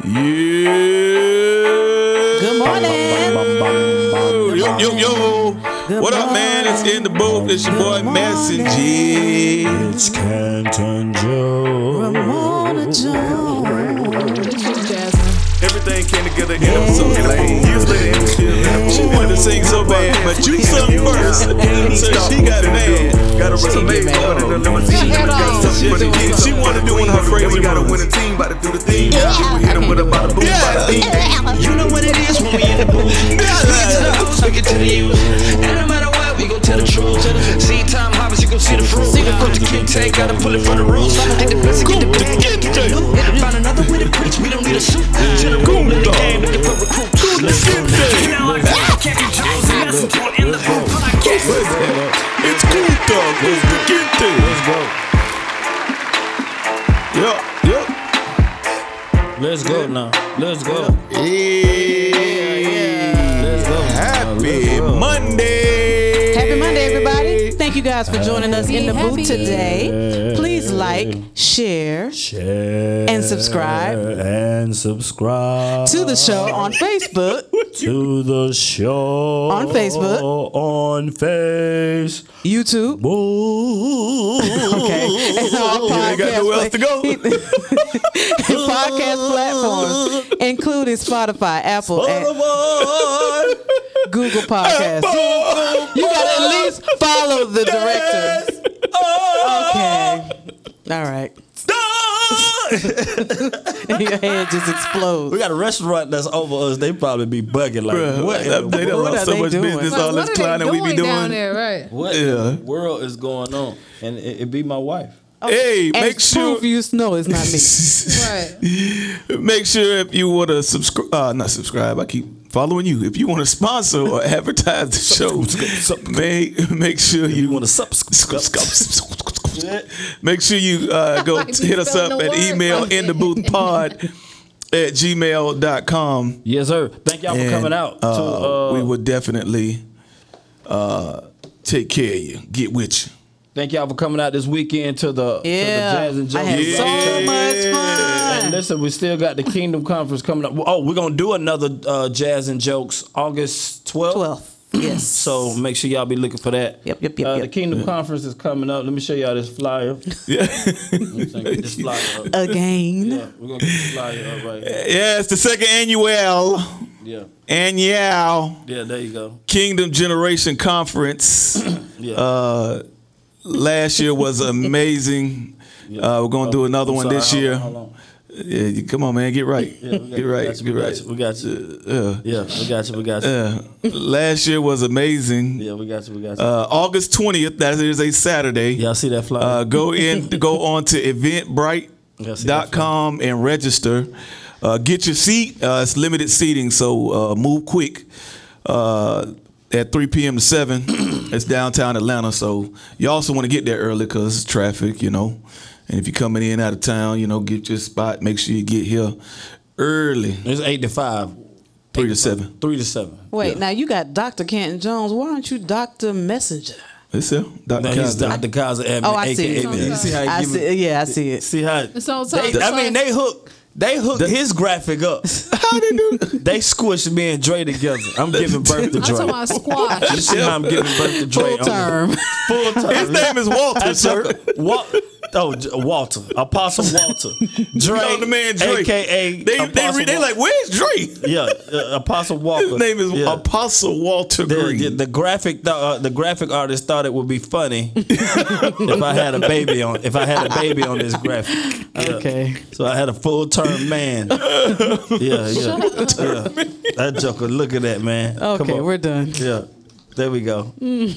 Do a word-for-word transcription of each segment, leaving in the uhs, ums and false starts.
Yeah. Good morning. Yo, yo, yo. Good what up, man? It's in the booth. It's your boy Messenger. It's Canton Joe. Ramona Jones. Everything came together in a so lame. Usually she wanted to sing so bad, but you sung first, so she got mad. Got a resume going in the limousine. Got something for the kids. She wanted to do one of her And we crazy got a ones. winning team, about to do the thing. We hit them with a bada boom, bada bing. You know what it is when we in the booth. Speaking to the youth. And no matter what, we gon' tell the truth. See time harvest, you gon' see the fruit. Put the king tank, gotta pull it from the roots. Get the blessing, get the bag, get the loot. Find another way to preach, we don't need a suit. To the room in the game, looking for recruits. Let's go. You know I got Kevin Jones and Messenger in the booth podcast. It's cool dog. Let's get there. Let's go. Yo, yo. Let's go now. Let's go. Yeah. Let's go. Happy Monday. Happy Monday, everybody. Thank you guys for joining us in the Happy. booth today. Please like, share Share And subscribe. and subscribe to the show on Facebook, to the show On Facebook. on Facebook. YouTube, okay, and all You ain't got nowhere else to go. podcast platforms, including Spotify, Apple, and Google Podcasts. You gotta at least follow the director. Okay. All right. And your head just explodes. We got a restaurant that's over us. They probably be bugging like, Bruh, what, in the they done world? What lost are so they much doing? business, Like, all what this are clowning they we be doing down doing. there, right? What Yeah. in the world is going on? And it, it be my wife. Hey, And make sure. proof you know it's not me. Right. Make sure if you want to subscribe, uh, not subscribe. I keep following you. If you want to sponsor or advertise the show, make make sure you, You want to subscribe? Make sure you uh, go Like t- hit us spelling up the at word email funny. in the booth pod at gmail dot com. Yes, sir. Thank y'all for And, coming out. Uh, to, uh, we would definitely uh, take care of you. Get with you. Thank y'all for coming out this weekend to the, Yeah, to the Jazz and I Jones. had so Yeah. much And fun. listen, we still got the Kingdom Conference coming up. Oh, we're gonna do another uh, Jazz and Jokes August twelfth. Twelve. Yes. So make sure y'all be looking for that. Yep, yep, yep, Uh, yep. The Kingdom Conference is coming up. Let me show y'all this flyer. Yeah. Let me get this flyer up. Again. Yeah, we're gonna get this flyer up right here. Yeah, it's the second annual Yeah, annual yeah, there you go. Kingdom Generation Conference. Yeah. Uh, last year was amazing. Uh, we're gonna do another I'm one sorry, this hold year. on, hold on. Yeah, you- come on, man, get right. Yeah, we got- get we right. got you, Get we right. got you, we got you. Uh, Yeah, we got you, we got you. uh, last year was amazing. Yeah, we got you, we got you. Uh, August twentieth, that is a Saturday. Y'all see that flyer? Uh, go in, go on to eventbrite dot com and register. Uh, get your seat. Uh, it's limited seating, so uh, move quick. Uh, at three p.m. to seven, it's downtown Atlanta. So you also want to get there early because it's traffic, you know. And if you're coming in out of town, you know, get your spot. Make sure you get here early, It's eight to five. three to seven. Three to seven. Wait, Yeah. now you got Doctor Canton Jones. Why aren't you Doctor Messenger? It's here, Doctor No, he's Kaiser. Doctor Kaiser Admin, Oh, I see A K A it. You see how he I give see, it- yeah, I see it. See how It's on they, top. I mean they hook they hook his graphic up. How they do? They squished me and Dre together. I'm giving birth to I'm Dre. talking about squash. You see how I'm giving birth to Dre? Full term. Full term. His name is Walter, That's sir. Wa- oh, J- Walter, Apostle Walter, Dre, Call the man Dre. A K A They they, Apostle re- they Wa- like, where's Dre? yeah, uh, Apostle Walker. His name is Yeah. Apostle Walter The, Green. the, the graphic th- uh, the graphic artist thought it would be funny if I had a baby on if I had a baby on this graphic. Yeah. Okay. So I had a full term man. Yeah, yeah, yeah. That joker, look at that, man. Come Okay, on. we're done. Yeah, there we go.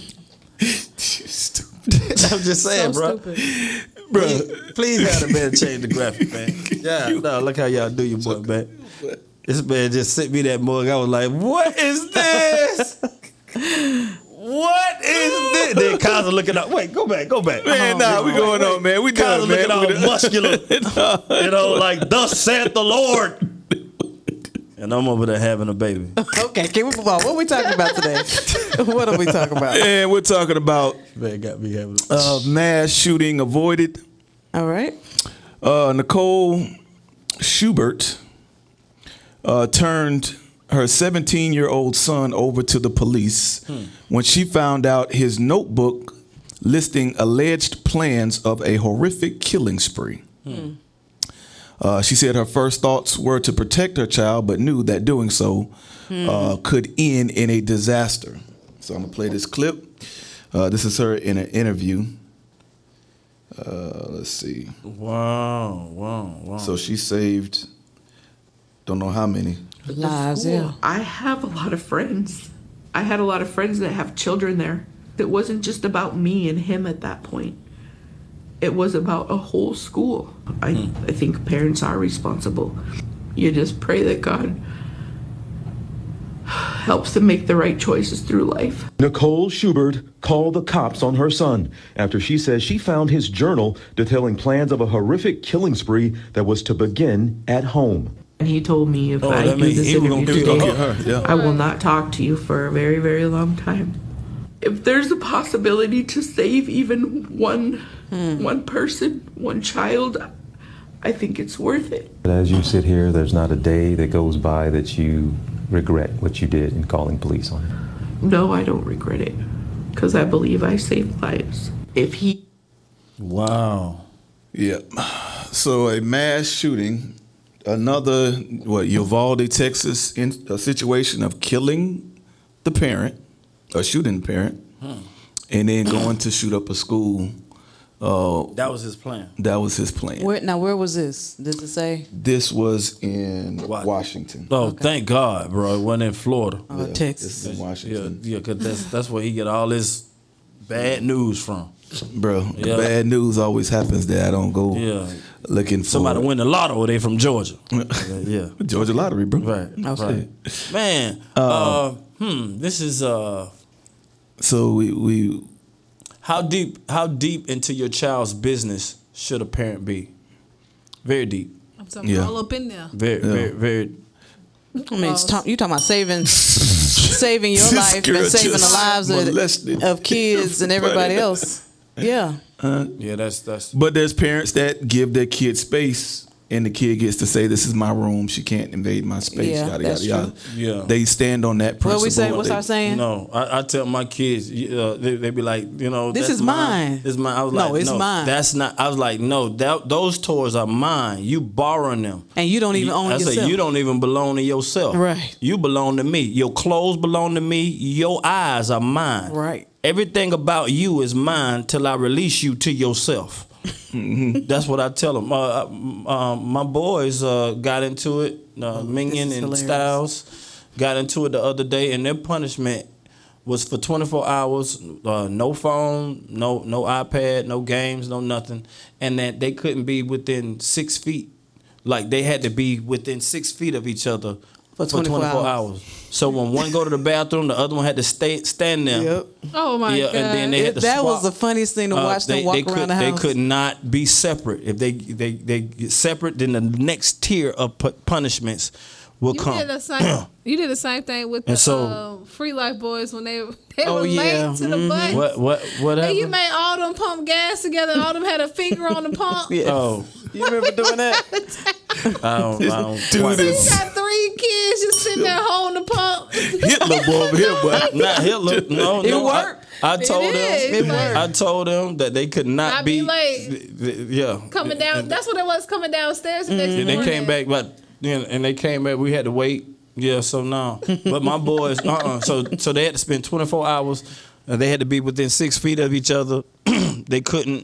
I'm just saying, So bro. stupid. Please, please have the man change the graphic, man. Yeah, no, look how y'all do your boy, man. This man just sent me that mug. I was like, what is this? What is this? Then Kaiser looking up. Wait, go back, go back. Man, nah, we going on, man. We Kaiser done, man. looking all We done- muscular. You know, like, thus saith the Lord. And I'm over there having a baby. Okay, can we move on? What are we talking about today? What are we talking about? And we're talking about Man got me having a uh, mass shooting avoided. All right. Uh, Nicole Schubert uh, turned her seventeen-year-old son over to the police hmm. when she found out his notebook listing alleged plans of a horrific killing spree. Hmm. Uh, she said her first thoughts were to protect her child, but knew that doing so hmm. uh, could end in a disaster. So I'm going to play this clip. Uh, this is her in an interview. Uh, let's see. Wow, wow, wow. So she saved, don't know how many. Lives, yeah. I have a lot of friends. I had a lot of friends that have children there. It wasn't just about me and him at that point. It was about a whole school. I, mm. I think parents are responsible. You just pray that God helps them make the right choices through life. Nicole Schubert called the cops on her son after she says she found his journal detailing plans of a horrific killing spree that was to begin at home. And he told me if oh, I do this interview today, yeah. I will not talk to you for a very, very long time. If there's a possibility to save even one, hmm. one person, one child, I think it's worth it. But as you sit here, there's not a day that goes by that you regret what you did in calling police on him? No, I don't regret it, because I believe I saved lives. If he... Wow. Yeah. So a mass shooting, another, what, Uvalde, Texas, in a situation of killing the parent, or shooting the parent, hmm. and then going to shoot up a school. Uh, that was his plan. That was his plan. Where, now, where was this? Does it say? This was in what? Washington. Oh, okay. Thank God, bro. It wasn't in Florida. Oh, yeah, Texas. It's in Washington. Yeah, yeah, because that's, that's where he get all this bad news from. Bro, yeah. the bad news always happens there. I don't go yeah. looking for somebody win the lotto. They from Georgia. Yeah, Georgia lottery, bro. Right, okay. right. Man, uh, uh, hmm, this is uh. So we we. How deep? How deep into your child's business should a parent be? Very deep. I'm talking yeah. all up in there. Very, yeah. very, very. I mean, it's talk, you talking about saving, saving your life and saving the lives of, of kids and everybody else. Yeah. Uh, yeah, that's that's. But there's parents that give their kid space, and the kid gets to say, "This is my room. She can't invade my space." Yeah, yada, that's yada, true. yada. Yeah. They stand on that principle. What we say? What's they, our saying? No, I, I tell my kids, uh, they, they be like, you know, this that's is mine. This is mine. I was no, like, it's no, mine. That's not. I was like, no, that, those toys are mine. You borrowing them, and you don't even you, own I yourself. I say you don't even belong to yourself. Right. You belong to me. Your clothes belong to me. Your eyes are mine. Right. Everything about you is mine till I release you to yourself. That's what I tell them. Uh, uh, my boys uh, got into it. Uh, Minion and hilarious. Styles got into it the other day, and their punishment was for twenty-four hours, uh, no phone, no no iPad, no games, no nothing, and that they couldn't be within six feet. Like they had to be within six feet of each other for twenty-four, for twenty-four hours. hours. So when one go to the bathroom, the other one had to stay stand there. Yep. Oh my yeah, God! And then they had to that swap. was the funniest thing to watch uh, they, them walk they around could, the house. They could not be separate. If they they they get separate, then the next tier of pu- punishments will you come. Did the same, you did the same thing with the so, uh, Free Life Boys when they they oh, were yeah. late to mm-hmm. the bus. What what whatever? And you made all them pump gas together. All them had a finger on the pump. Yes. Oh, you remember doing that? I don't. I don't Do quite- this. You got three kids just sitting there holding the pump. Hitler boy over here, but Not Hitler. No, It no. worked. I, I told It them. is. It worked. I told them that they could not, Not be late. th- th- Yeah. Coming down. That's what it was. Coming downstairs the next And they morning. came back, but you know, and they came back. We had to wait. Yeah, so no. But my boys, uh, uh So so they had to spend twenty-four hours. And they had to be within six feet of each other. They couldn't.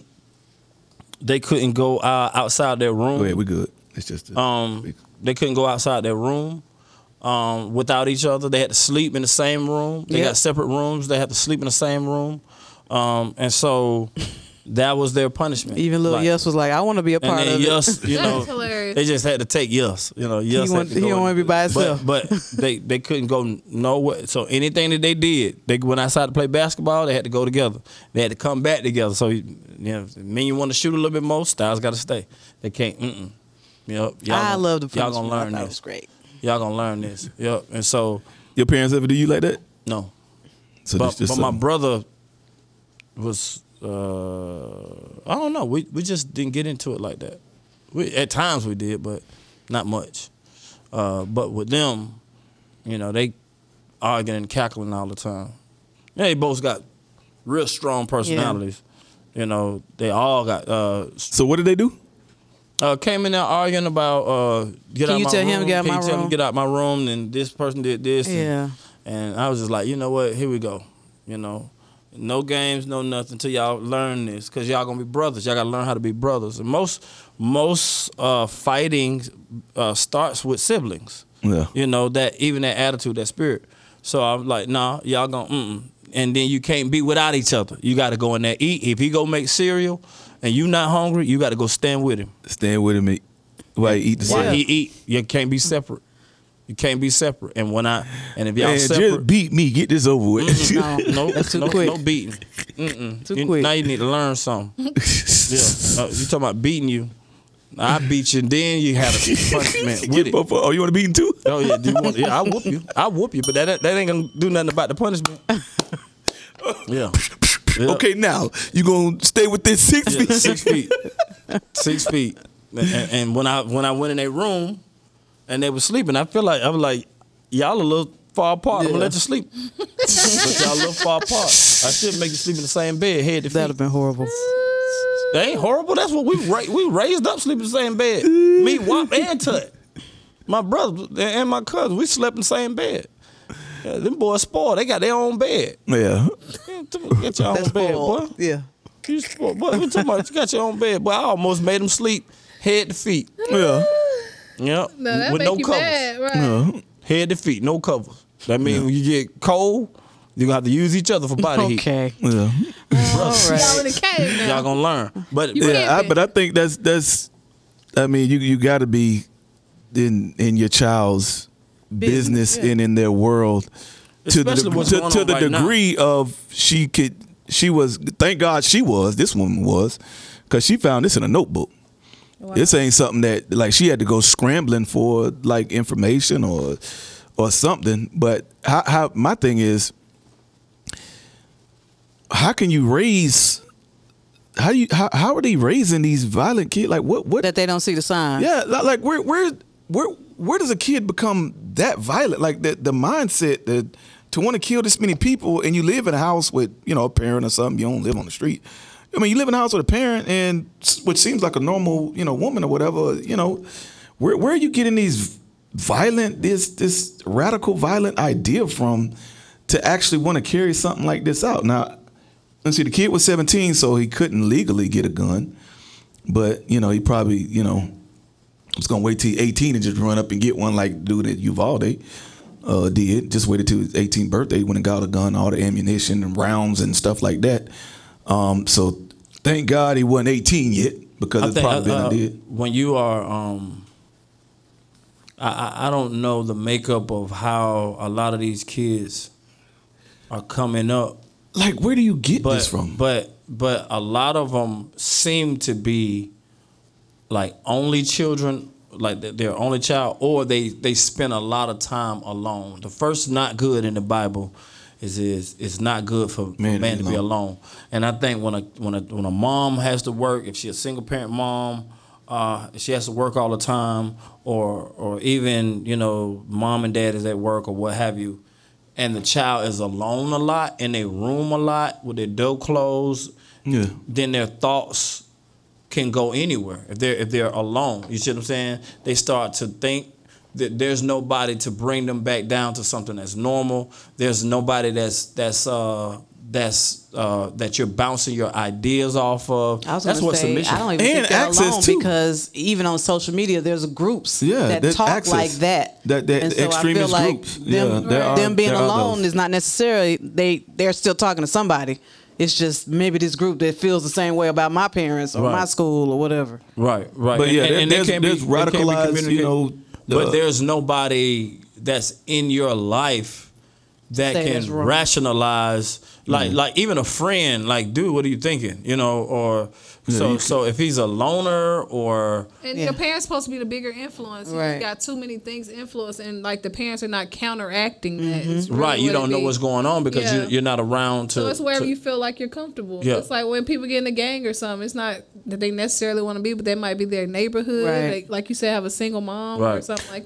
They couldn't go uh, outside their room. go ahead, we good. It's just a, Um, they couldn't go outside their room um, without each other. They had to sleep in the same room. They Yep. got separate rooms. They had to sleep in the same room. Um, and so that was their punishment. Even little Like, Yus was like, I want to be a part and then of Yus, you know, That's hilarious. they just had to take Yus. You know, Yus He had want- to he go don't in. wanna be by himself. But, but they, they couldn't go nowhere. So anything that they did, they went outside to play basketball, they had to go together. They had to come back together. So, you know, me you want to shoot a little bit more, Styles got to stay. They can't, mm-mm. Yep. Y'all I gonna, love the Y'all punishment. gonna I learn thought it this. was great. Y'all gonna learn this. Yep. And so, your parents ever do you like that? no. So But, this just but my something- brother was, uh, I don't know. We we just didn't get into it like that. We, at times we did, but not much. Uh, but with them, you know, they arguing and cackling all the time. They both got real strong personalities. Yeah. You know, they all got. Uh, so what did they do? Uh, came in there arguing about uh, get Can out you my tell room. him to get out Can my you tell room? him to get out my room? And this person did this. Yeah. And, and I was just like, you know what? Here we go. You know, no games, no nothing until y'all learn this, because y'all gonna be brothers. Y'all gotta learn how to be brothers. And most most uh, fighting uh, starts with siblings. Yeah. You know, that even that attitude, that spirit. So I'm like, nah, y'all gonna mm-mm. And then you can't be without each other. You got to go in there eat. If he go make cereal and you not hungry, you got to go stand with him. Stand with him while he eat the cereal. While he eat, you can't be separate. You can't be separate. And when I and if y'all Man, separate, just beat me. Get this over with. Mm-mm, no, no, That's too no, quick. no beating. Mm-mm. Too you, quick. Now you need to learn something. Yeah, uh, you talking about beating you? I beat you, and then you had a punishment with it. Oh, you want to beat him too? Oh yeah, do you want? Yeah, I whoop you. I whoop you, but that that ain't gonna do nothing about the punishment. Yeah. Yep. Okay, now you gonna stay within six Yeah, feet. six feet, six feet. And, and when I when I went in their room, and they were sleeping, I feel like I was like, y'all a little far apart. I'm gonna let you sleep, but y'all a little far apart. I should make you sleep in the same bed, head to feet. That'd have been horrible. That ain't horrible. That's what we ra- we raised up, sleep in the same bed. Me, Wop, and Tut. My brother and my cousin, we slept in the same bed. Yeah, them boys spoiled. They got their own bed. Yeah. Get your own That's bed, spoiled. boy. Yeah. You spoiled, boy. We talking about you got your own bed, boy. I almost made them sleep head to feet. Yeah. Yep. No, that With make no you covers. mad, right? Yeah. Head to feet, no covers. That means when you get cold, you gonna have to use each other for body heat. Okay. Yeah. All Y'all right. in the cave now. Y'all gonna learn. But You Yeah, I, can't be. but I think that's that's. I mean, you you got to be in in your child's business, Business, yeah. and in their world to the Especially what's to, going to on the right now. degree of she could she was. Thank God she was. This woman was, because she found this in a notebook. Wow. This ain't something that like she had to go scrambling for like information or or something. But how, how my thing is, how can you raise? How you how how are they raising these violent kids? Like what what? That they don't see the signs. Yeah, li- like where where where where does a kid become that violent? Like the the mindset that to want to kill this many people, and you live in a house with you know a parent or something. You don't live on the street. I mean, you live in a house with a parent, and s- which seems like a normal you know woman or whatever. You know, where where are you getting these violent this this radical violent idea from to actually want to carry something like this out? Now, let's see, the kid was seventeen, so he couldn't legally get a gun, but you know he probably you know was gonna wait till he's eighteen and just run up and get one like the dude at Uvalde uh, did. Just waited till his eighteenth birthday when he got a gun, all the ammunition and rounds and stuff like that. Um, so thank God he wasn't eighteen yet, because I it's think, probably uh, been did. when you are, um, I, I I don't know the makeup of how a lot of these kids are coming up. Like, where do you get But this from? but but a lot of them seem to be like only children, like they're their only child, or they they spend a lot of time alone. The first not good in the Bible is is it's not good for man, man to be alone. And I think when a when a when a mom has to work, if she's a single parent mom, uh, she has to work all the time, or or even you know mom and dad is at work or what have you, and the child is alone a lot in their room a lot with their door closed, yeah. then their thoughts can go anywhere if they're if they're alone. You see what I'm saying? They start to think that there's nobody to bring them back down to something that's normal. There's nobody that's that's uh that's uh that you're bouncing your ideas off of. I was that's gonna what say, submission. I don't even And think they're access, alone, too. because even on social media, there's groups Yeah, that there's talk access. like that. That- that and so I feel extremist like groups. them, Yeah, there are- them being there are alone those. is not necessarily they they're still talking to somebody. It's just maybe this group that feels the same way about my parents or Right. my school or whatever. Right, right. But yeah, and, there- and they there's- can't be- there's they can't be radicalized, communicating. you know, but uh, there's nobody that's in your life that Say that's can wrong. rationalize, like, like even a friend, like, dude, what are you thinking? You know, or so, you so if he's a loner or And Yeah. your parents supposed to be the bigger influence. You Right. got too many things influence, and like the parents are not counteracting that. It's really right, you what don't it know be. what's going on because Yeah. you, you're not around to. So it's wherever to- you feel like you're comfortable. Yeah. It's like when people get in a gang or something, it's not that they necessarily want to be, but that might be their neighborhood. Right. They, like you said, have a single mom or Right. something like that.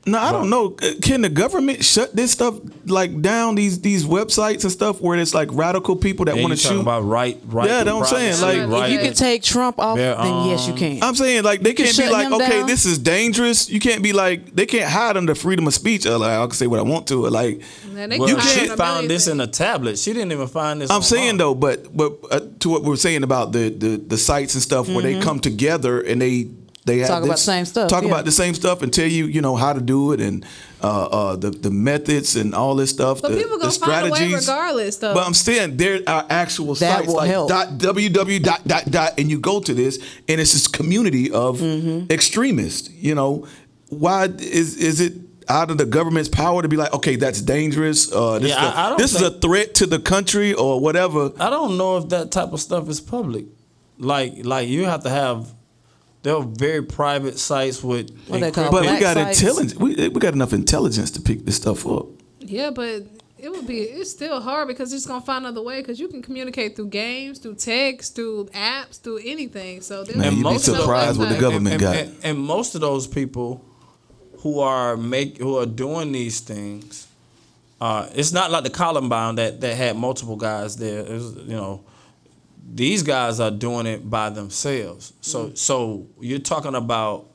No, I don't know. Can the government shut this stuff like down? These these websites and stuff where it's like radical people that want to shoot about right, right. Yeah, that's what I'm saying. Like, if you can take Trump off, They're, then yes, you um, can. I'm saying like they You can can't be shut like, him okay, down. this is dangerous. You can't be like they can't hide under freedom of speech. Or like I can say what I want to. Or like Man, they Well, can she hide on found this everything. in a tablet. She didn't even find this. I'm on saying her. though, but but uh, to what we were saying about the the, the sites and stuff where they come together and they they have Talk about this- the same stuff, Talk yeah. about the same stuff and tell you you know how to do it and uh, uh, the the methods and all this stuff. But the, people gonna the find a way strategies. regardless, though. But I'm saying there are actual That sites will like help. dot www dot dot dot and you go to this and it's this community of Mm-hmm. extremists. You know why is is it? Out of the government's power to be like, okay, that's dangerous. Uh, this Yeah, is a- I- I don't this is a think- threat to the country or whatever. I don't know if that type of stuff is public. Like, like you have to have. There are very private sites with. What they call encrypted- But we Black got sites. intelligence. We, we got enough intelligence to pick this stuff up. Yeah, but it would be it's still hard because it's gonna find another way because you can communicate through games, through text, through apps, through anything. So there's Man, you'd be most of those- surprised what the and- government and, got. And, and most of those people who are make who are doing these things, uh, it's not like the Columbine that, that had multiple guys there. It was, you know, these guys are doing it by themselves. So so you're talking about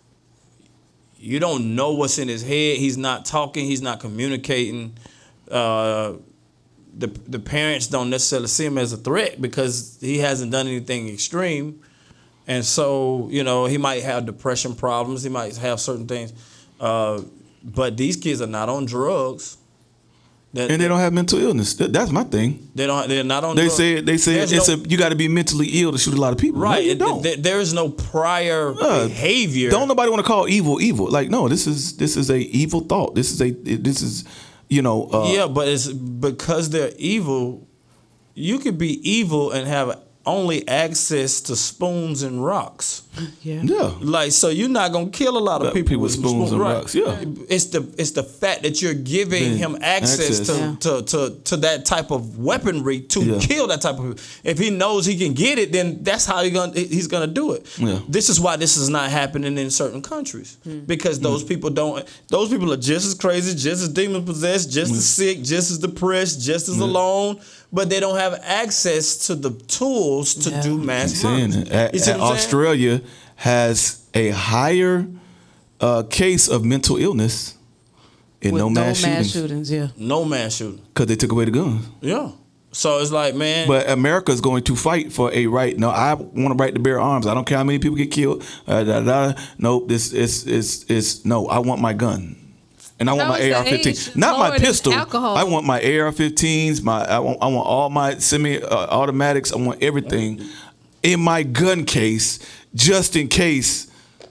you don't know what's in his head. He's not talking. He's not communicating. Uh, the the parents don't necessarily see him as a threat because he hasn't done anything extreme. And so, you know, he might have depression problems. He might have certain things. Uh, but these kids are not on drugs. That, And they don't have mental illness. That- That's my thing. They don't. They're not on. They drugs. say they say There's it's no- a you got to be mentally ill to shoot a lot of people. No, right. you it- don't. th- there is no prior Uh, behavior. Don't nobody want to call evil evil. Like no, this is this is a evil thought. This is a this is you know. Uh, yeah, but it's because they're evil. You could be evil and have only access to spoons and rocks. Yeah. Yeah. Like, so you're not gonna kill a lot of But people people with spoons and right. rocks, yeah. It's the it's the fact that you're giving Yeah. him access, Access. To, Yeah. to, to to that type of weaponry to Yeah. kill that type of. If he knows he can get it, then that's how he gonna he's gonna do it. Yeah. This is why this is not happening in certain countries because those people don't. Those people are just as crazy, just as demon possessed, just as sick, just as depressed, just as alone. But they don't have access to the tools to Yeah. do mass Keep saying murder. it. A- You see a- what I'm saying? Australia has a higher uh, case of mental illness and With no mass shootings shootings, yeah. No mass shooting. because they took away the guns. Yeah. So it's like, man. But America is going to fight for a right. No, I want to right to bear arms. I don't care how many people get killed. Uh, da, da. Nope. This is is is no. I want my gun, and I want How my is the A R fifteen, age not my lower than pistol. alcohol? I want my A R fifteens. My I want I want all my semi uh, automatics. I want everything in my gun case, just in case.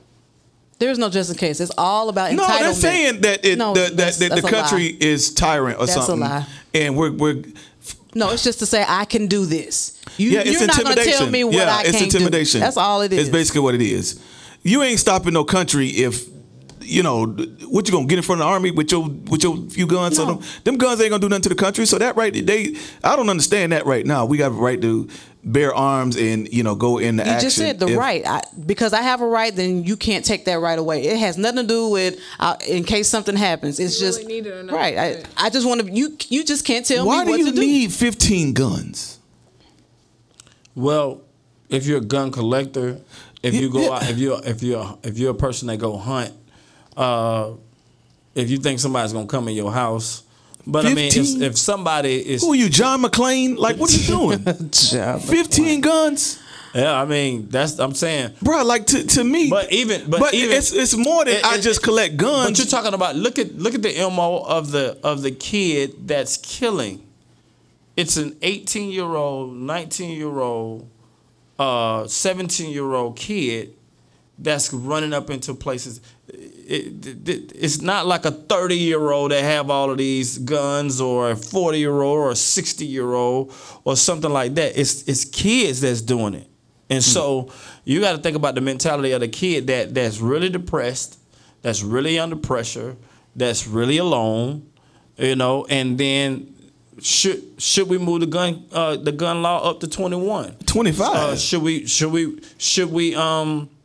There's no just in case. It's all about entitlement. No, they're saying that it No, the, that, that's- that the that's a country lie. is tyrant or That's a something, lie. and we're we're. No, it's just to say I can do this. You, Yeah, it's you're not going to intimidation. tell me what yeah, I it's can't intimidation. do. That's all it is. It's basically what it is. You ain't stopping no country if you know what you gonna get in front of the army with your with your few guns. So No. them, them guns ain't gonna do nothing to the country. So that right, they I don't understand that right now. We got a right to bear arms and you know go into You action. just said the if- right. I, because I have a right, then you can't take that right away. It has nothing to do with uh, in case something happens. It's You just really need it or not. right. I, I just want to. You you just can't tell Why me what do you to do. need fifteen guns? Well, if you're a gun collector, if you go Yeah. out, if you if you're if you're a person that go hunt, uh, if you think somebody's gonna come in your house, but I mean, fifteen? if, if somebody is, Who are you, John McClane? Like what are you doing? fifteen guns, yeah, I mean, that's I'm saying. bro. Like to to me, But even, but, even, it's it's more than it- I it- just collect guns. But you're talking about look at look at the M O of the of the kid that's killing. It's an eighteen year old, nineteen year old, uh, seventeen year old kid that's running up into places. It, it, it- it's not like a thirty year old that have all of these guns, or a forty year old, or a sixty year old, or something like that. It's it's kids that's doing it, and so you got to think about the mentality of the kid that that's really depressed, that's really under pressure, that's really alone, you know, and then. Should should we move the gun uh, the gun law up to twenty-one? twenty-five. Uh, should we should we should we um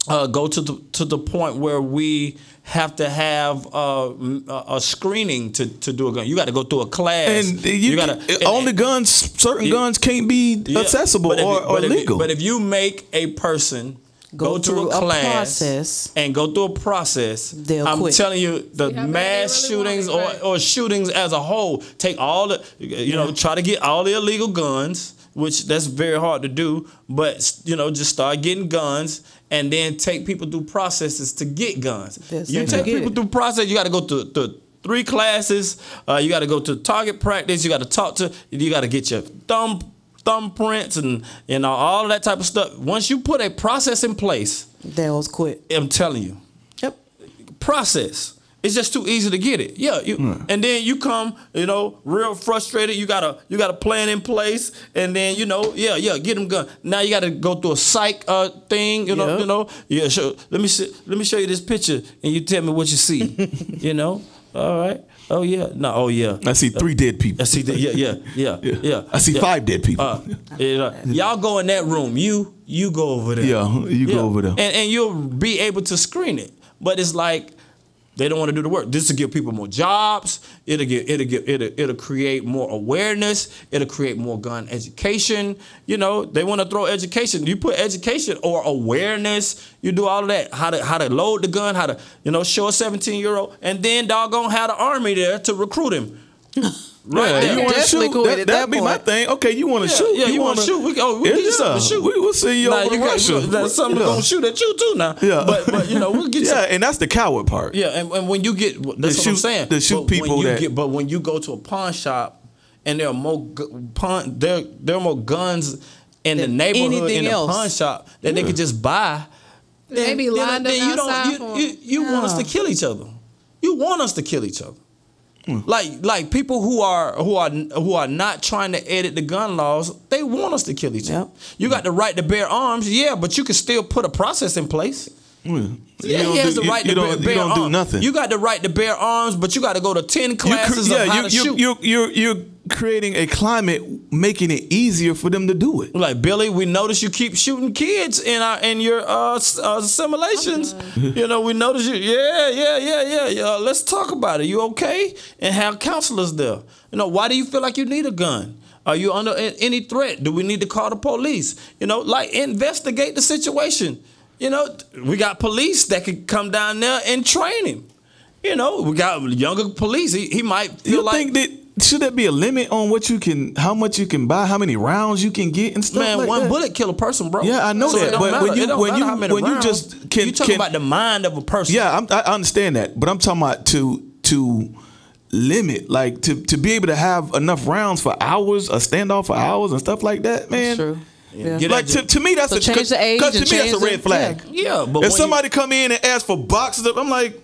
uh, go to the to the point where we have to have uh, a screening to, to do a gun. You got to go through a class. And you, you got to only and, guns. Certain yeah, guns can't be yeah, accessible or, you, or but legal. If you, but if you make a person go, go through a class process, and go through a process, they'll I'm quit. telling you, the yeah, mass really shootings it, right? or, or shootings as a whole, take all the, you yeah. know, try to get all the illegal guns, which that's very hard to do, but, you know, just start getting guns and then take people through processes to get guns. That's you take people it. through process, you got to go through, through three classes, uh, you got to go to target practice, you got to talk to, you got to get your thumb thumbprints and, you know, all of that type of stuff. Once you put a process in place, they'll quit. I'm telling you. Yep. Process. It's just too easy to get it. Yeah, you, mm. and then you come, you know, real frustrated. You got a you got a plan in place, and then you know, yeah, yeah, get them gun. Now you got to go through a psych uh, thing, you know, yep. you know, yeah. Show, let me see, let me show you this picture, and you tell me what you see. You know, all right. Oh yeah, no, oh yeah. I see three dead people. I see, the, yeah, yeah, yeah, yeah, yeah. I see yeah. five dead people. Uh, yeah. Y'all go in that room. You you go over there. Yeah, you yeah. go over there, and and you'll be able to screen it. But it's like, they don't want to do the work. This will give people more jobs. It'll give, it'll give, it'll, it'll create more awareness. It'll create more gun education. You know, they want to throw education. You put education or awareness. You do all of that. How to how to load the gun. How to you know show a seventeen year old, and then doggone have the army there to recruit him. Right, yeah, you want to shoot? Cool that, that'd be my thing. Okay, you want to yeah, shoot? Yeah, you, you want to shoot? We, oh, we yeah, get you something to shoot. We, we'll see you now, over you Russia. Got, something yeah. gonna shoot at you too now. Yeah, but but you know we'll get. Yeah, some. And that's the coward part. Yeah, and, and when you get that's the what shoot, I'm saying. The shoot but people when you that. Get, but when you go to a pawn shop and there are more pawn there there are more guns in the neighborhood in the pawn shop that yeah. they could just buy. Then, they be lined then, up then outside you don't you, you, you yeah. want us to kill each other. You want us to kill each other. Hmm. Like like people who are who are who are not trying to edit the gun laws, they want us to kill each other. Yep. You got the right to bear arms, yeah, but you can still put a process in place. Mm. Yeah, he has do, the right you, to you bear, don't, bear you don't arms. do nothing. You got the right to bear arms, but you got to go to ten classes you, yeah, of how you, to you, shoot. You're, you're, you're creating a climate making it easier for them to do it. Like, Billy, we notice you keep shooting kids in our in your uh, uh, simulations. You know, we notice you. Yeah, yeah, yeah, yeah, yeah. Let's talk about it. You okay? And have counselors there. You know, why do you feel like you need a gun? Are you under any threat? Do we need to call the police? You know, like, investigate the situation. You know, we got police that could come down there and train him. You know, we got younger police. He, he might feel you like. Think that, should there be a limit on what you can, how much you can buy, how many rounds you can get and stuff Man, like one that? bullet kill a person, bro. Yeah, I know so that. But matter. when you when you when rounds. you just can, you talking can, about the mind of a person. Yeah, I'm, I understand that, but I'm talking about to to limit, like to to be able to have enough rounds for hours, a standoff for hours and stuff like that, man. That's true. Yeah. Like to, to me, that's so a change the age. Because to me, change that's a red the, flag. Yeah, yeah but if somebody you, come in and ask for boxes of, I'm like,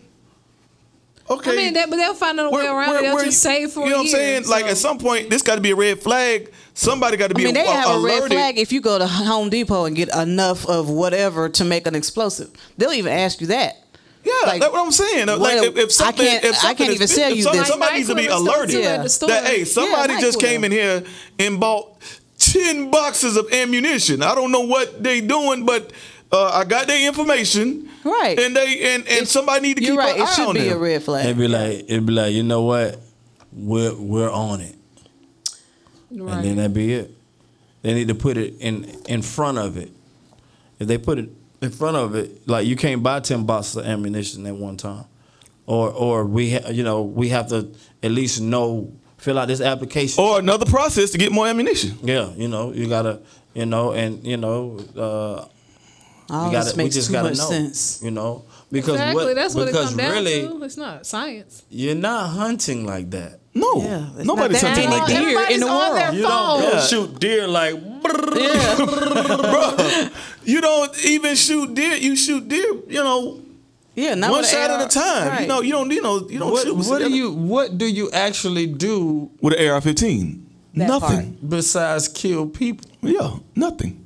okay. I mean, they, but they'll find a way around it. They'll just say for you know what I'm years, saying? so. Like at some point, this got to be a red flag. Somebody got to be. I mean, they a, have alerted. a red flag if you go to Home Depot and get enough of whatever to make an explosive. They'll even ask you that. Yeah, like, that's what I'm saying. Like well, if, if something, I can't, if something I can't even is, sell you somebody, this. Somebody needs to be alerted yeah. that hey, somebody yeah, just came in here and bought ten boxes of ammunition. I don't know what they doing, but uh, I got their information. Right. And they and, and somebody need to keep right. an eye it should on be them. a red flag. It'd be like it'd be like, you know what? We're we're on it. Right. And then that'd be it. They need to put it in in front of it. If they put it in front of it, like you can't buy ten boxes of ammunition at one time. Or or we ha- you know, we have to at least know fill out this application. Or another process to get more ammunition. Yeah, you know, you gotta, you know, and you know, uh, All we gotta, this makes we just too gotta much know, sense. you know, because exactly, what, that's what because it comes really, down to. It's not science. You're not hunting like that. No, yeah, nobody's hunting like that. Deer in the world. You don't go yeah. shoot deer like. Yeah. Bro, you don't even shoot deer. You shoot deer. You know. Yeah, not one shot at a time. Right. You know, you don't, you know, you don't what, shoot. What do you, what do you actually do with an A R fifteen? Nothing part. besides kill people. Yeah, nothing.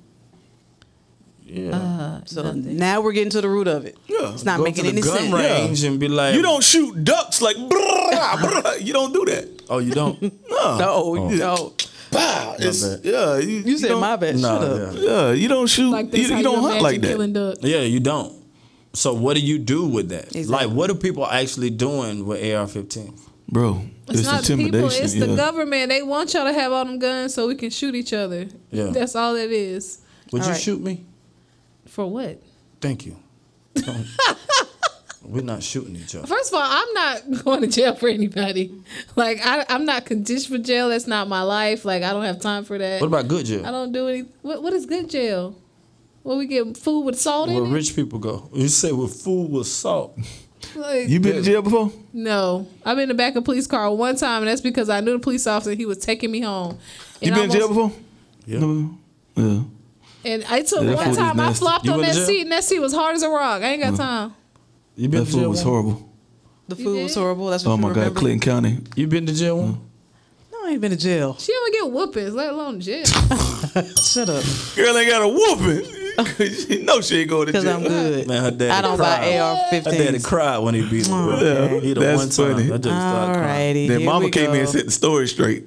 Yeah. Uh, so nothing. Now we're getting to the root of it. Yeah, it's not Go making to any the gun sense. range yeah. and be like, you don't shoot ducks like. Brrr, brrr. You don't do that. Oh, you don't. no, no, oh. you don't. Wow, it's, yeah, you, you said my bad. No, Shut up. Yeah. yeah, you don't shoot. Like this, you, you don't hunt like that. Duck. Yeah, you don't. So what do you do with that? Exactly. Like, what are people actually doing with A R fifteens? Bro, It's, it's, not the people, intimidation. it's yeah. the government. They want y'all to have all them guns so we can shoot each other. Yeah. That's all it is. Would All you right. shoot me? For what? Thank you. Don't- We're not shooting each other. First of all, I'm not going to jail for anybody. Like, I, I'm not conditioned for jail. That's not my life. Like, I don't have time for that. What about good jail? I don't do any. What What is good jail? Where we get food with salt Where in it? rich people go. You say with food with salt. Like, You been to jail before? no, I've been in the back of a police car one time, and that's because I knew the police officer. He was taking me home. You And been to jail almost- before? Yeah. No. Yeah. And I took Yeah, that one food is time. I nasty. flopped You on went that to jail? seat, and that seat was hard as a rock. I ain't got time. You been That to food jail? was one? horrible. The You food was did? horrible. That's what Oh you my God, remember? Clinton County. You been to jail? One? No, I ain't been to jail. She don't get whoopings, let alone jail. Shut up. Girl ain't got a whooping. She know she ain't going to Because jail. I'm good. Man, her daddy I don't buy cried. A R Her daddy fifteens. cried when he beat her. Yeah, He the that's one time. funny. I just started crying. Alrighty. Then here mama we came go. in and set the story straight.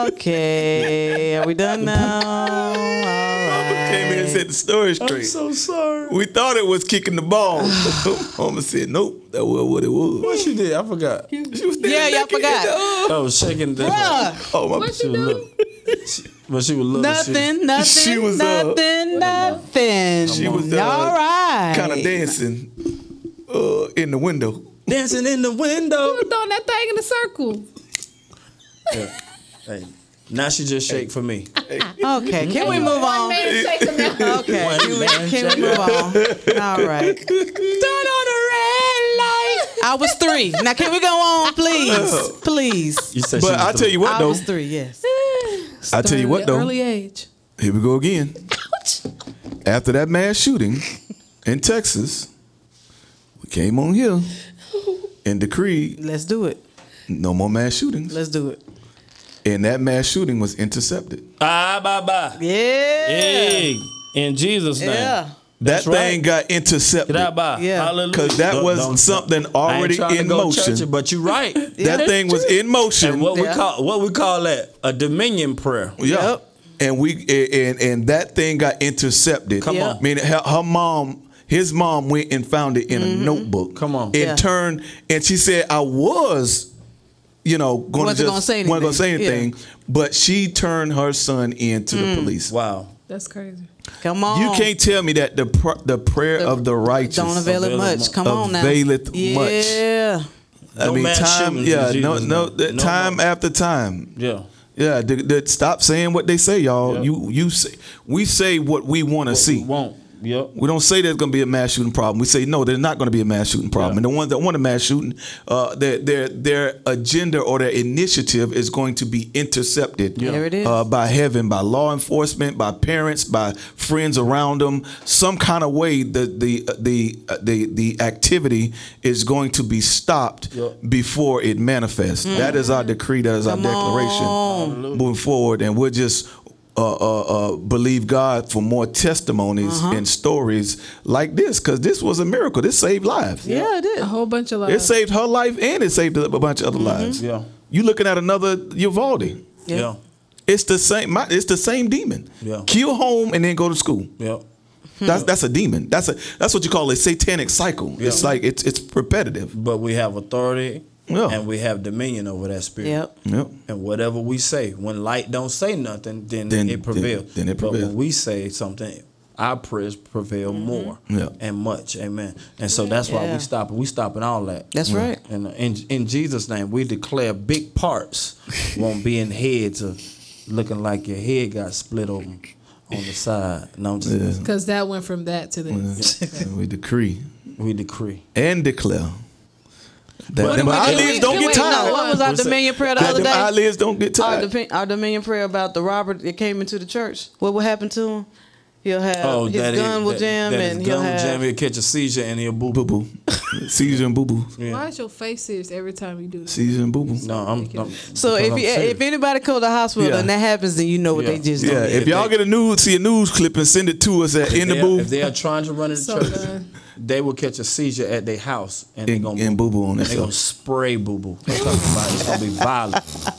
Okay. Are we done now? Mama All came in and right. set the story I'm straight. so sorry. We thought it was kicking the ball. Mama said, nope, that was what it was. What she did? I forgot. She was standing Yeah, y'all naked in forgot. the- I was shaking the. Bruh. Oh, my What She you was do? little. She, but she was little. Nothing, nothing, She was, uh, nothing, nothing. She was uh, all right. kind of dancing uh, in the window. She dancing in the window. You was throwing that thing in a circle. Yeah. Hey, now she just shake for me. Okay, can we move on? Man, shake them out. Okay, One can we, man can shake. we move on? All right. Turn on the red light. I was three. Now can we go on, please? Please. You said But she was I tell you what, I though. was three, yes. I tell you what, Started at though. Early age. Here we go again. After that mass shooting in Texas, we came on here and decreed Let's do it. no more mass shootings. Let's do it. And that mass shooting was intercepted. Ah, bye bye. Yeah. Hey, in Jesus' name. Yeah. That That's right. thing got intercepted. Get out, bye. Yeah. Hallelujah. 'Cause that Don't- was don't- something I ain't already trying to in go motion. churchy, but you're right. That thing was in motion. And what we Yeah. call what we call that a dominion prayer. Yeah. Yep. And we and and that thing got intercepted. Come on. Meaning her, her mom, his mom went and found it in a notebook. Come on. And Yeah. turned and she said, I was, you know, going Wasn't to gonna just say wasn't gonna say anything. Yeah. anything. But she turned her son in to the police. Wow. That's crazy. Come on. You can't tell me that the pr- the prayer The- of the righteous Don't avail it Availeth much. Come on now. availeth much. Yeah. I No mean, mass time, shootings yeah, in no, Jesus' no, name. that No time more. after time. Yeah. Yeah, th- th- stop saying what they say, y'all. Yeah. You, you say, we say what we want to see. We won't. Yep. We don't say there's going to be a mass shooting problem. We say no, there's not going to be a mass shooting problem. Yeah. And the ones that want a mass shooting, uh, their their their agenda or their initiative is going to be intercepted. There it is. Uh, by heaven, by law enforcement, by parents, by friends around them. Some kind of way, the the the uh, the the activity is going to be stopped Yeah. before it manifests. That is our decree. That is Come our declaration on. moving forward, and we'll just uh, uh, uh, believe God for more testimonies Uh-huh. and stories like this, because this was a miracle. This saved lives. Yeah, it A is. whole bunch of It lives. saved her life and it saved a bunch of other lives. Yeah. You looking at another Uvalde. Yeah. Yeah. It's the same. my- It's the same demon. Yeah. Kill home and then go to school. Yeah. That's that's a demon. That's a that's what you call a satanic cycle. It's Yeah. like it's it's repetitive. But we have authority Yeah. and we have dominion over that spirit. Yep. Yep. And whatever we say, when light don't say nothing, then, Then- it prevails. then- then it But prevails. when we say something, our prayers prevail more Yeah. and much. Amen. And so that's why Yeah. we stop. We stopping all that. That's right. And in in Jesus' name, we declare big parts won't be in heads of looking like your head got split open on the side. No, I'm just, Because that went from that to this. And we decree we decree. and declare that But them we- can eyelids we- don't can get we- tired. no, What was our What's that? dominion prayer the That other them day? eyelids don't get Our, tired. domi- our dominion prayer about the robber that came into the church. What would happen to him? He'll have Oh, his that gun is, will that, jam that and his he'll gun will have. jam. He'll catch a seizure and he'll boo Boo boo. Caesar and boo boo. Why is your face serious every time you do this? Caesar and boo boo. No, I'm. I'm So because if I'm you, serious. if anybody go to the hospital Yeah. and that happens, then you know what Yeah. they just Yeah, did. if If y'all they- get a news, see a news clip and send it to us at in the they are- booth if they are trying to run in the So church, done. they will catch a seizure at their house and they're and, gonna and boo boo on They're gonna themselves. spray boo boo. It's gonna be violent.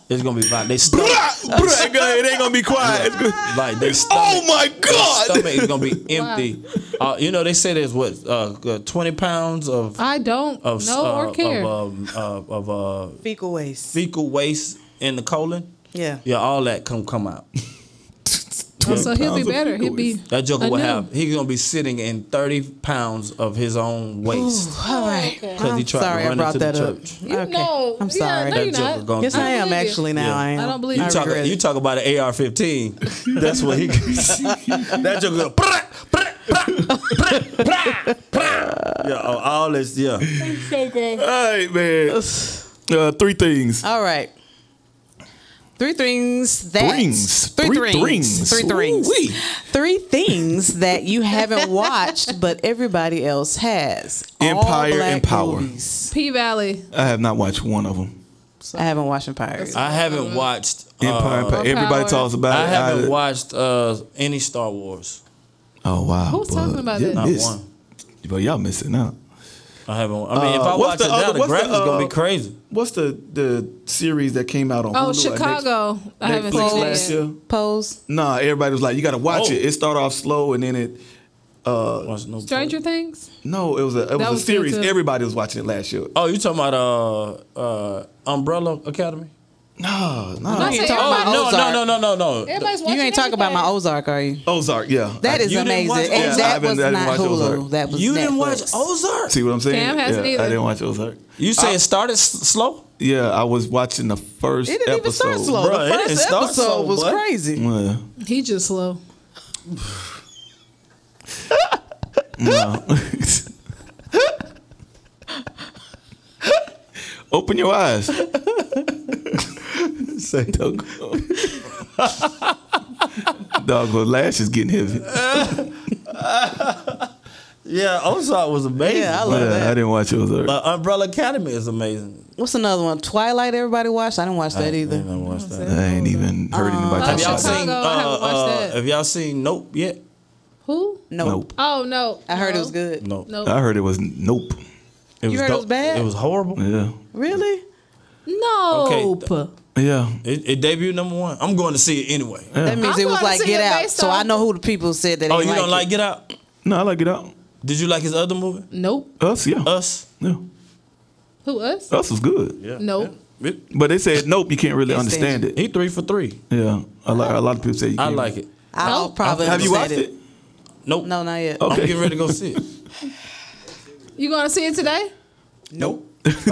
It's gonna be fine. They stomach, it ain't gonna be quiet. like they stomach, Oh my God! their stomach is gonna be empty. Uh, you know they say there's what uh, twenty pounds of I don't of know uh, or care. of, um, uh, of uh, Fecal waste. fecal waste in the colon. Yeah. Yeah, all that come come out. Oh, so he'll be pounds of better. fecal He'll be That joker will anew. have. He's gonna be sitting in thirty pounds of his own waste All right. because he I'm tried sorry to I run brought into the that up. church. You Okay. know, I'm yeah, sorry. no, That you're joker not. gonna Yes, come. I am believe you. actually now. Yeah. I am. I don't believe You I talk, regret you it. talk about an A R fifteen. That's what he. That joker go. "Brah, brah, brah, brah, brah, brah." Yeah, oh, all this. Yeah. All right, man. Uh, three things. All right. Three things that Things. three Three things. things. Three things. Ooh-wee. Three things that you haven't watched but everybody else has. All Empire black and Power. movies. P Valley. I have not watched one of them. I haven't watched Empire. I haven't watched. Empire, Uh, Empire. Everybody Power. talks about I it. haven't I- watched uh, any Star Wars. Oh wow. Who's but talking about you that? Not missed. one. But y'all missing out. I haven't. I mean, if Uh, I what's watch the it now, other- the what's the, graphics gonna uh, be crazy. What's the the series that came out on Oh, Hulu, like, Chicago. I Netflix haven't Netflix seen last it. year? Pose. Nah, everybody was like, you got to watch Oh. it. It started off slow and then it. Uh, Watch no Stranger Things. no, it was a it was That a was good, series. too. Everybody was watching it last year. Oh, you talking about uh uh Umbrella Academy? No, I no. said ain't talking Oh about no Ozark. no no no no no. Everybody's You watching ain't talking about my everything. Ozark, are you? Ozark, yeah. That is You didn't amazing. watch And Ozark? Yeah, I that haven't- was I didn't not watch Hulu. Ozark. That was You Netflix. didn't watch Ozark? See what I'm saying? Cam hasn't yeah, either. I didn't watch Ozark. You say it started s- slow? Yeah, I was watching the first It didn't even episode. start slow. Bruh, it the didn't first start episode slow, was bud. crazy. Yeah. He just slow. No. Open your eyes. Say dog. Dog, lashes getting heavy. Yeah, Ozark was amazing. Yeah, I love Yeah, that. I didn't watch Ozark. But Umbrella Academy is amazing. What's another one? Twilight. Everybody watched. I didn't watch that either. I ain't watched that. I ain't even heard anybody Have talk y'all about seen? it. Uh, Chicago, I haven't watched uh, that. have y'all seen Nope yet? Who? Nope. Nope. Oh no. I heard no. it was good. No. No. I heard it was nope. It You heard it was dope. bad? It was horrible. Yeah. Really? Nope. Okay. Yeah. It, it debuted number one. I'm going to see it anyway. That means I'm it was going to like see Get it Out. based So off- I know who the people said that. Oh, they you like don't like it. Get Out? No, I like it out. Did you like his other movie? Nope. Us, yeah. Us? Yeah. Who us? Us was good. Yeah. Nope. Yeah. But they said nope, you can't really It's understand it. He three for three. Yeah. A lot, a lot of people say you I can't. like it. I'll Nope. probably Have you understand watched it? Nope. No, not yet. Okay. I'm getting ready to go see it. You gonna see it today? Nope.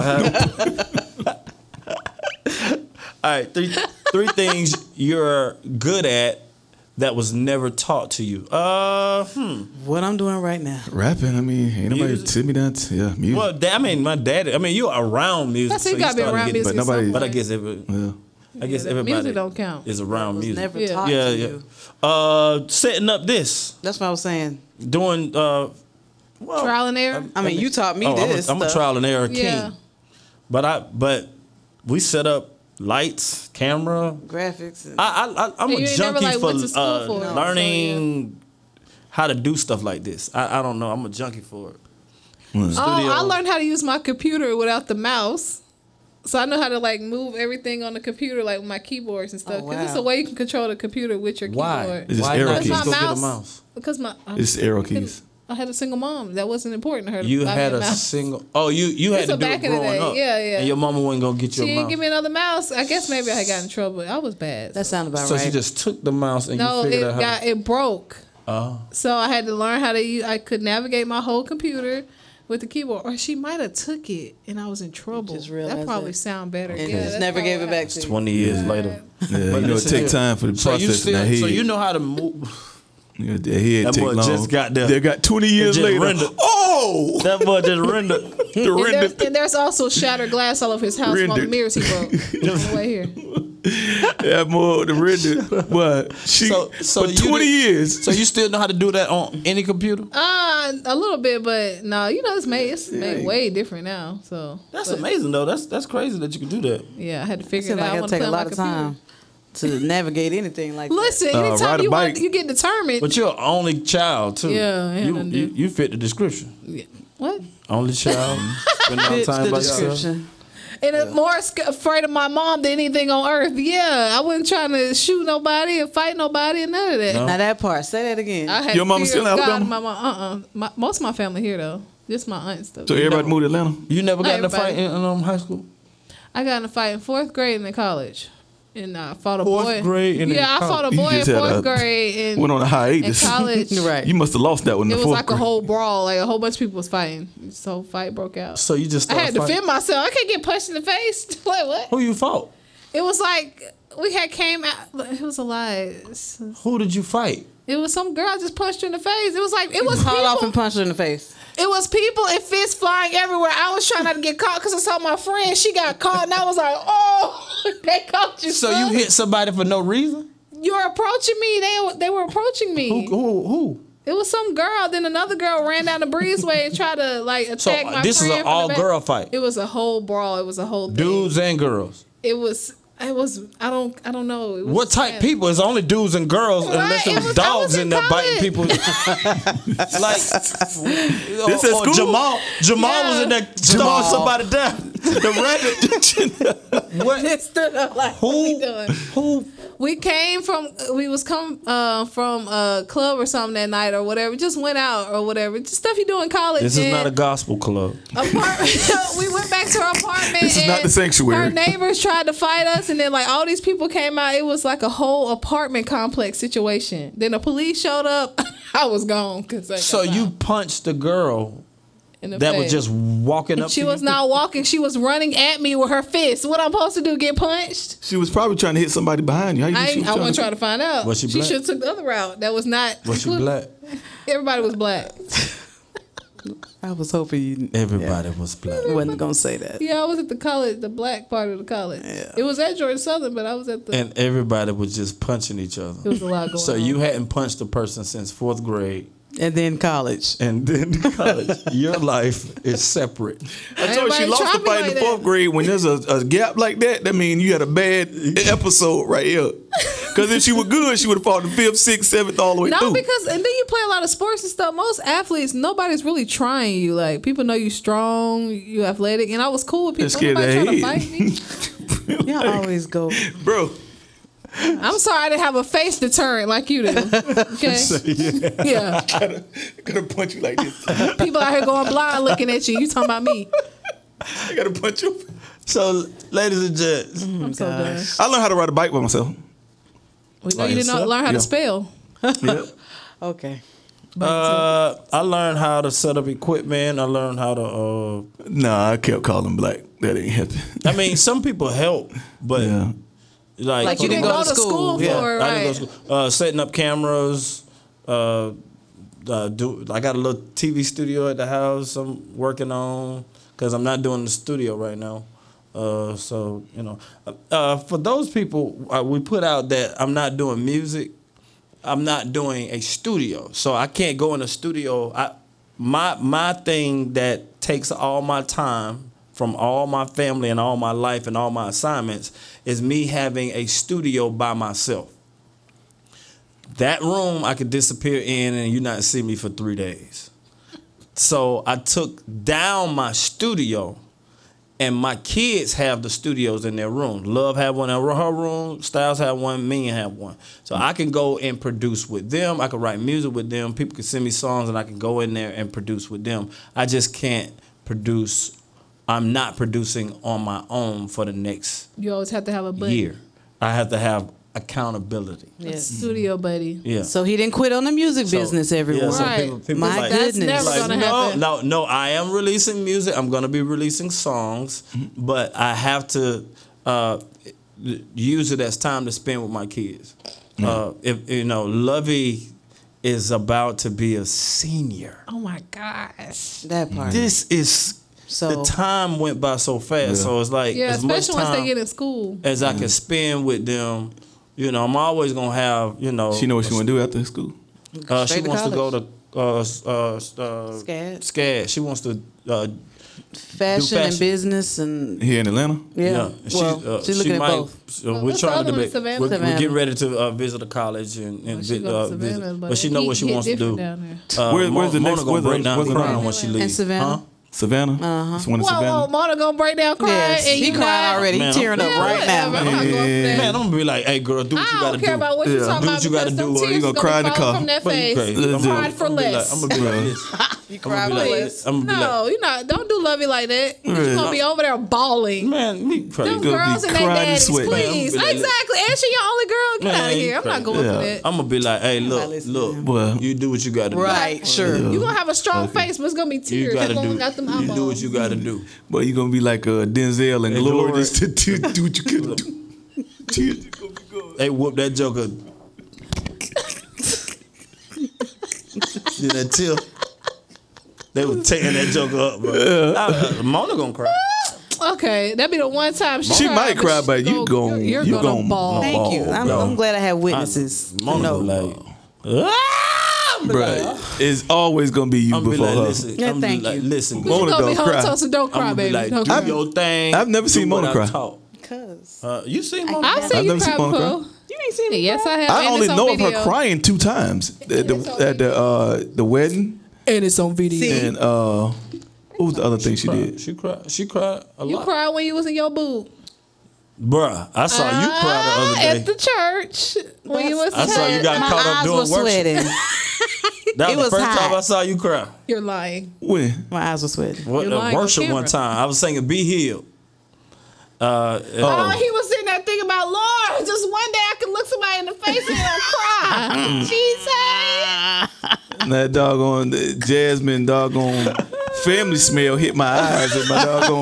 All right, three three things you're good at that was never taught to you. Uh, hmm. What I'm doing right now. Rapping, I mean, ain't nobody Music. sit me down. To, yeah, music. Well, da- I mean, my daddy. I mean, you're around music. That's it, you so gotta be started around getting- music. but nobody- some But I way. guess every, yeah. I guess Yeah, everybody music don't count. is around was music. never Yeah. taught yeah, to yeah. you. Uh, setting up this, That's what I was saying. doing. Uh, well, Trial and error. I mean, you taught me oh, I'm, this. a, I'm a stuff. trial and error king. Yeah. But I, but we set up lights, camera. graphics. And I, I, I I'm And a you ain't never, junkie like, for, went to school uh, for it. No, learning how to do stuff like this. I, I don't know. I'm a junkie for it. Mm. Oh, I Studio. learned how to use my computer without the mouse. So I know how to like move everything on the computer, like with my keyboards and stuff. Oh, Because it's wow. a way you can control the computer with your Why? keyboard. It's just Why arrow not keys. just go My get a mouse. mouse? Because my I It's arrow couldn't- keys. I had a single mom. That wasn't important to her. To You buy me had a mouse. single. Oh, you you had This to was do it back in the growing day. up. Yeah, yeah. And your mama wasn't gonna get you She a didn't mouse. give me another mouse. I guess maybe I had gotten in trouble. I was bad. that sounded about so right. she just took the mouse and no, you it figured out how. got it broke. Oh. So I had to learn how to use. I could navigate my whole computer with the keyboard, or she might have took it and I was in trouble. Just realized that probably it. sound better. and yeah, just that's never gave it probably back what to you. Twenty years later. Yeah, you know, it listen take here. time for the So you process in still, that head. so you know how to move. Yeah, that head That take boy long. just got there. They got twenty years just later. rendered. Oh, That boy just rendered. the happened. And render. there's, and there's also shattered glass all over his house from all the Rendered. mirrors he broke on the way here. Yeah, more the render. But she So, so for you twenty did- years. So you still know how to do that on any computer? Uh, a little bit, but no, you know it's made it's made way different now. So That's but, amazing though. That's that's crazy that you can do that. Yeah, I had to It figure seemed it like out. I it'll wanna take play a on my lot of computer. time to navigate anything like Listen, Uh, anytime ride a you want, bike. you get determined. But you're an only child too. Yeah, yeah, you, nothing to you, do. you fit the description. Yeah. What? Only child, spend all that. Fits time the by yourself. description. And yeah. more sc- afraid of my mom than anything on earth. Yeah, I wasn't trying to shoot nobody or fight nobody and none of that. No. Now that part, say that again. I had Your mama still in Alabama? My mom, uh-uh. My, most of my family here though. Just my aunt stuff. So everybody moved to Atlanta? You never got Not in a fight everybody. in um, high school? I got in a fight in fourth grade and in college. And I fought a fourth boy. grade and yeah, I fought a boy in fourth a, grade and went on a hiatus. in college. Right. You must have lost that one. It in was fourth like grade. a whole brawl. Like a whole bunch of people was fighting. So fight broke out. So you just I had to fighting? defend myself. I can't get punched in the face. Like what? Who you fought? It was like we had came out. It was a lie. Who did you fight? It was some girl I just punched her in the face. It was like it was Hauled people. off and punched her in the face. It was people and fists flying everywhere. I was trying not to get caught because I saw my friend. She got caught, and I was like, "Oh, they caught you." So son. you hit somebody for no reason? You're approaching me. They they were approaching me. Who? Who? who? It was some girl. Then another girl ran down the breezeway and tried to like attack So my this is friend an from the all back. girl fight. It was a whole brawl. It was a whole thing. Dudes and girls. It was. It was. I don't. I don't know. It was What type bad. people? It's only dudes and girls, Right, unless it there's was- I dogs was in in there biting college. people. Like This or, is or school? Jamal. Jamal Yeah. was in there Jamal. throwing somebody down. The rabbit. What? It stood up like, what Who? we doing? Who? We came from. We was come uh, from a club or something that night or whatever. Just went out or whatever. Just stuff you do in college. This is and not a gospel club. apartment. We went back to our apartment. This is and not the sanctuary. Our neighbors tried to fight us, and then like all these people came out. It was like a whole apartment complex situation. Then the police showed up. I was gone because So you punched the girl in the that was face. just walking up. She to was you? not walking. She was running at me with her fist. What I'm supposed to do? Get punched? She was probably trying to hit somebody behind you. How you I think she ain't, was I wasn't to- trying to find out. Was she She black? should have took the other route. That was not. Was she black? Everybody was black. I was hoping you Everybody was black. wasn't gonna say that. Yeah, I was at the college, the black part of the college. Yeah. It was at Georgia Southern, but I was at the. And everybody was just punching each other. It was a lot going So on. you hadn't punched a person since fourth grade, And then college. and then college. Your life is separate. I told you she Everybody lost tried the me fight like in the that. fourth grade. When there's a, a gap like that, that means you had a bad episode right here. Because if she were good, she would have fought the fifth, sixth, seventh, all the way No, through. because and then you play a lot of sports and stuff. Most athletes, nobody's really trying you. Like people know you strong, you athletic, and I was cool with They're people. scared Nobody of trying to their fight me. Y'all always go. Bro, I'm sorry I didn't have a face deterrent like you do. Okay, yeah. I gotta punch you like this. People out here going blind looking at you. You talking about me? I gotta punch you. So, ladies and gents, I'm so done. I learned how to ride a bike by myself. We know By you didn't know, yourself? learn how Yeah. to spell. Yeah. Okay. uh, I learned how to set up equipment. I learned how to. Uh, Nah, I kept calling black. That ain't happening. I mean, some people help, but Yeah. like, Like for you the didn't most- go to school for Yeah, it, I didn't go to right? school. Uh, setting up cameras. Uh, uh, do I got a little T V studio at the house I'm working on because I'm not doing the studio right now. Uh, so you know, uh, for those people, uh, we put out that I'm not doing music. I'm not doing a studio, so I can't go in a studio. I my my thing that takes all my time from all my family and all my life and all my assignments is me having a studio by myself. That room I could disappear in and you not see me for three days. So I took down my studio, and my kids have the studios in their room. Love have one in her room, Styles have one, me have one. So I can go and produce with them. I can write music with them. People can send me songs and I can go in there and produce with them. I just can't produce. I'm not producing on my own for the next You always have to have a buddy. year. I have to have accountability. Yes. Studio buddy. Yeah. So he didn't quit on the music So, business, everyone. yeah, so Right. people- people My like- That's goodness. never Like, gonna no, happen. no, no. I am releasing music. I'm gonna be releasing songs, but I have to uh, use it as time to spend with my kids. Uh, if you know, Lovey is about to be a senior. Oh my gosh. That part. This is So- the time went by so fast. So it's like Yeah, as much especially once they time get in school. as I can spend with them. You know, I'm always gonna have. You know, She know what she want to do after school. Uh, she Straight to wants to go college. to uh, s- uh, s- uh, SCAD. SCAD. She wants to uh, Fashion, fashion. and business and Here in Atlanta? yeah. She, well, uh, she's she looking at might- both. So Well, we're what's the trying other to one? debate. Savannah? We're, we're Savannah. getting ready to uh, visit a college and, and Well, she vi- go to uh, Savannah, visit. but But she know he- what she he wants to do. different down there. Uh, Where- where's Mo- the Mona next- gonna where's the- break down where's the crying next- when she In leaves. In Savannah? Huh? Savannah. Uh-huh. It's one in Whoa, Savannah. whoa, Mona gonna break down crying. Yes, and he you crying already. Man, He tearing I'm- up right now. I'm not going for that. Man, I'm gonna be like, hey, girl, do what you I gotta don't do. care about what you're Yeah. talking Do about. what you gotta because do, them or you tears gonna gonna cry in the fall car. from that But you face. crazy. I'm- Cried for I'm gonna be like, less. I'm gonna be like this. You I'm cry gonna be like please. this. I'm gonna be No, like, you're not. Don't do Lovey like that. You're gonna be over there bawling. man, me crazy. Them gonna girls be and their crying and daddies, sweating. Man, I'm please. gonna be like- Exactly. And she your only girl. Get Man, out of you here. I'm not crazy. going Yeah. for that. I'm gonna be like, hey, look, listen look, Well, you do what you gotta do. Right, sure. You're gonna have a strong face, but it's gonna be You tears gotta rolling do. out them You eyeballs. do what you gotta do. but you're gonna be like uh, Denzel and Hey, Glory, Glory. just to do, do what you gotta do. Tears is gonna be good. They whoop that joker. Did that tip? They was tearing that joker up, bro. Uh, Mona gonna cry. Okay, that'd be the one time she, She cried, might cry, she but you go- gon' you're, you you're gonna gon' bawl. Thank ball, you. I'm, bro. I'm glad I have witnesses. Mona no. like, ah, Bruh, it's always gonna be you I'm be before like, her. listen, Yeah, I'm thank be like, you. listen, You Mona gonna be don't home cry. toast and don't cry, I'm baby. be like, Don't do cry. your thing. I've never do seen what Mona I cry. taught. Cause Uh, you seen Mona? I've cry? seen I've you never cry seen Mona before. you ain't seen me Yes, cry? I have. I and only it's on know of her video. crying two times at it's the on at the uh, the wedding And it's on video. See? and uh, what was the other thing she Cried. did? She cried. She cried a You lot. cried when you was in your boob. Bruh, I saw you cry the other Ah, day. at the church when you was. I saw you got My caught up eyes doing were worship. sweating. That It was the was first time hot. I saw you cry. You're lying. When? My eyes were sweating. What You're uh, lying on worship one camera. time. I was singing "Be Healed." Uh, uh, Oh, he was sitting there thinking about Lord. Just one day I could look somebody in the face and don't cry. Jesus. And that doggone uh, Jasmine doggone family smell hit my eyes and my doggone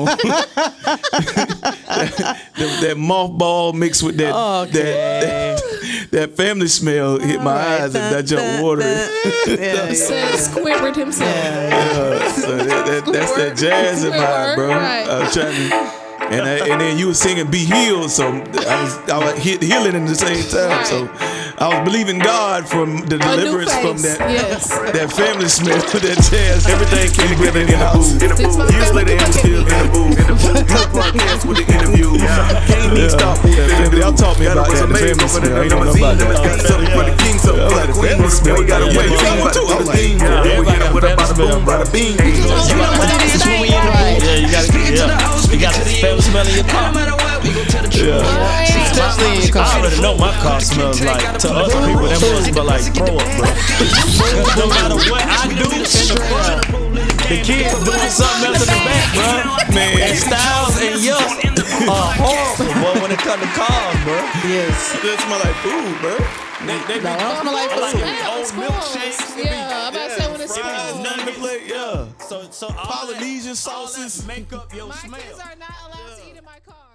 that, that mothball mixed with that Okay. that, that that family smell hit my Alright. eyes and that junk water. Yeah, Said Squidward himself. Uh, so that, that, that's that jazz in my eye, bro. Right. I was trying to, and I, and then you were singing "Be Healed," so I was I was hit, healing at the same time. So I was believing God from the A new deliverance from face. that Yes. that family smell, that jazz. Everything came together in the house. In the Six booth. months Years later, later, I'm still in the booth. In the booth. No podcast with the interview. Can't even stop moving. Yeah, y'all taught me Got about a that, the resume family over smell. the I name don't of know about Zine. that. Got something for the king, something for the queen. And we got a Yeah, way. you got one too? I was like, Yeah, everybody we got got what family about a smell, boom, bro. bada bing. You know what it is when we in the Right. yeah, you got to yeah. You got the family smell in your car. No matter what, we gon' tell the truth. Especially in your I car. already know my car smells like to other people. That smells but like throw up, bro. No matter what I do in the front, the kids doing something else in the back, bro. Man, and Styles and Yuck are horrible, boy, when it comes to cars, bro. Yes. That smell like food, bro. They, they No, I don't smell like food. Old milkshakes. Yeah, I'm about to say when it's Fries, small. nothing to play. Yeah. So, so all Polynesian that, all that sauces. make up your My smell. kids are not allowed to eat in my car.